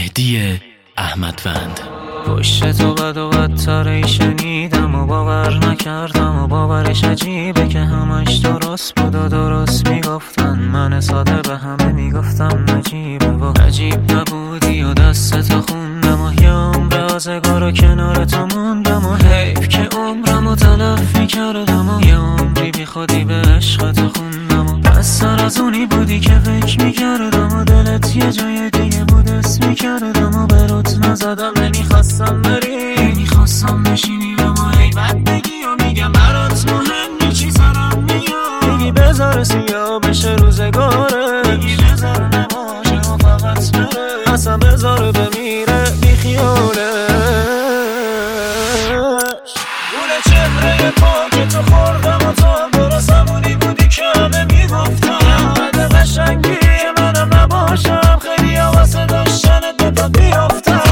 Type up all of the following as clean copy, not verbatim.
مهدی احمدوند. پشت تو بد و بدتری شنیدم و باور نکردم و باورش عجیبه که همش درست بود و درست میگفتن. من ساده به همه میگفتم نجیبه و عجیب نبودی و دستتو خوندم و یه عمر آزگار و کنار تو موندم و حیف که عمرمو تلف میکردم و یه عمری بی خودی به عشقتو خوندم و بستر از اونی بودی که فکر میکردم و دلت یه جای دیگه بود اسم میکردم و به روت نزدم. نمیخواستم بری، نمیخواستم بشینی و ما ای بد بگی و میگم برات مهم چی سرم میاد. میگی بذار سیاه بشه روزگاره، میگی بذار نباشه و فقط بره، اصلا بذار بمیره بی خیالش. گل چهره پاک تو خوردم و تو درست همونی بودی که همه میگفتم. بد قشنگی منم نباشم، خیلی ها واسه داشتن دوتا بیافتم.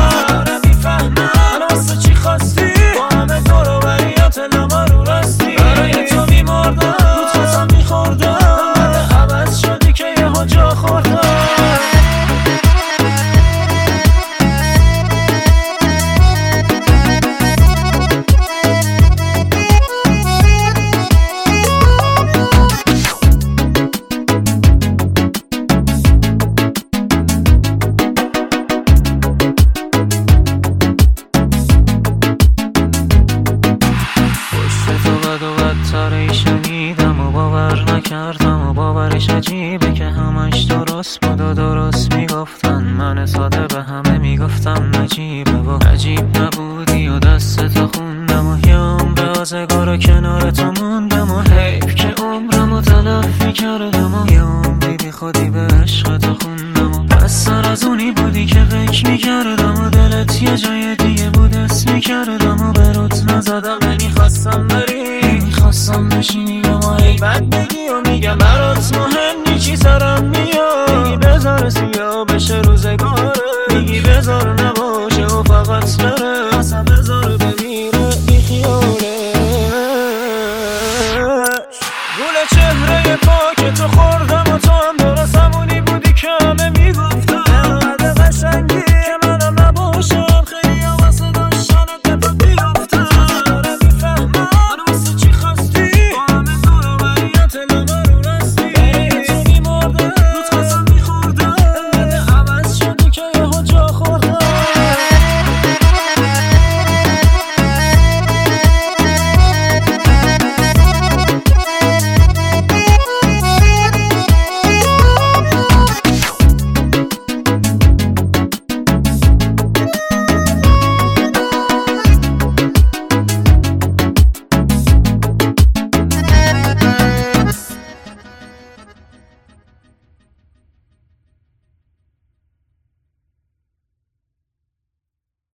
شنیدم و باور نکردم و باورش عجیبه که همش درست بود و درست میگفتن. من ساده به همه میگفتم نجیبه و عجیب نبودی و دستتو خوندم و یه عمر آزگار و کنار تو موندم و حیف که عمرمو تلف میکردم و یه عمری بی خودی به عشقتو خوندم و بستر از اونی بودی که فکر میکردم و دلت یه جای دیگه بود اسم میکردم و به روت نزدم. نمیخواستم بری، نمیخواستم بشینی و ما ای بد بگی و میگم برات مهم چی سرم میاد. میگی بذار سیاه بشه روزگاره، میگی بذار